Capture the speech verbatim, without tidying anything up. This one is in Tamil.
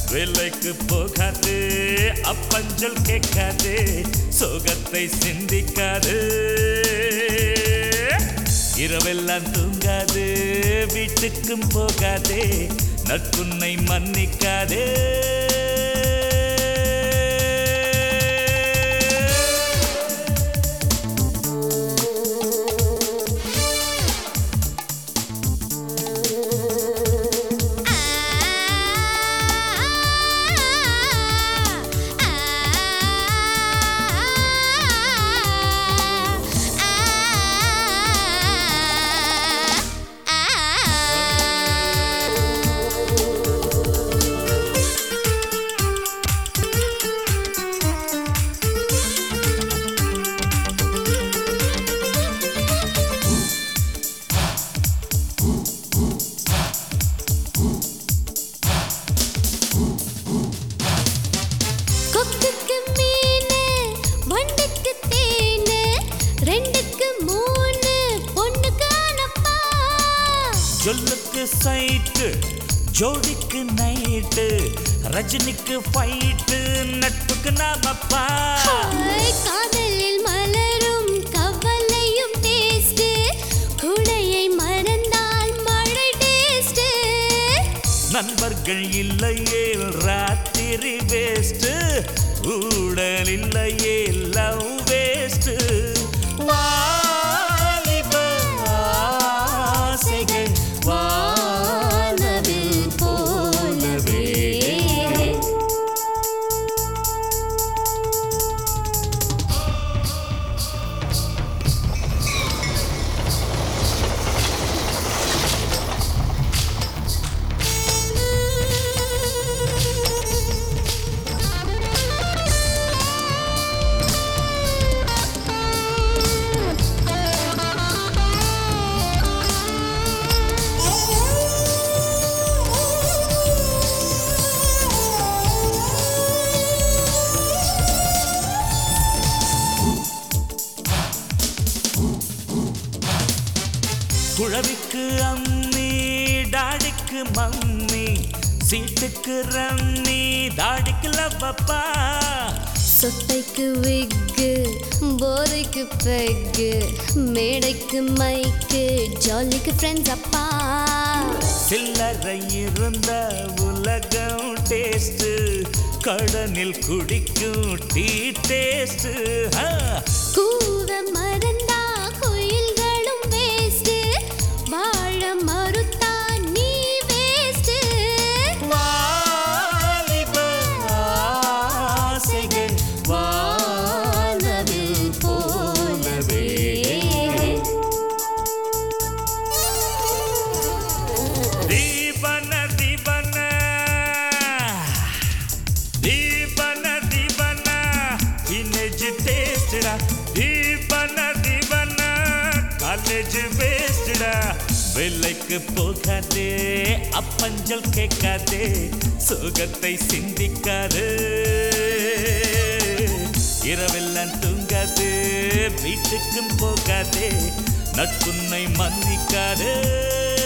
வேலைக்கு போகாது அப்பஞ்சல் கேட்காது சோகத்தை சிந்திக்காது இரவெல்லாம் தூங்காது வீட்டுக்கும் போகாதே நட்புன்னை மன்னிக்காதே சொல்லுக்கு சைட்டு ஜோடிக்கு நைட்டு ரஜினிக்கு ஃபைட்டு நட்புக்கு நாமப்பா காதலில் மலரும் கவலையும் டேஸ்ட் குடையை மறந்தால் மழை டேஸ்ட் நண்பர்கள் இல்லையே ராத்திரி வேஸ்ட் ஊடல் இல்லையே லவ் வேஸ்ட் குழவிக்கு அம்மி டாடிக்கு மம்மி சீட்டுக்கு ரம்மி தாடிக்கு லவ்வப்பா சொத்தைக்கு விக்கு போதைக்கு பெக்கு மேடைக்கு மைக்கு ஜாலிக்கு ஃப்ரெண்ட்ஸ் அப்பா சில்லறை இருந்த உலகம் டேஸ்ட் கடனில் குடிக்கும் டீ டேஸ்ட் கூவ மறந்தா கோயில்களும் வேஸ்ட் வாழ மறுத்தா நீ வேஸ்ட் வாலிப ஆசைகள் வானவில் போலவே தீபன தீபன தீபன தீபன இன்னேஜ் டேஸ்டடா தீபன தீபன காலேஜ் வேஸ்டடா வேலைக்கு போகாதே அப்பஞ்சல் கேட்காதே சோகத்தை சிந்திக்காது இரவெல்லாம் தூங்காது வீட்டுக்கும் போகாதே நட்புன்னை மன்னிக்காது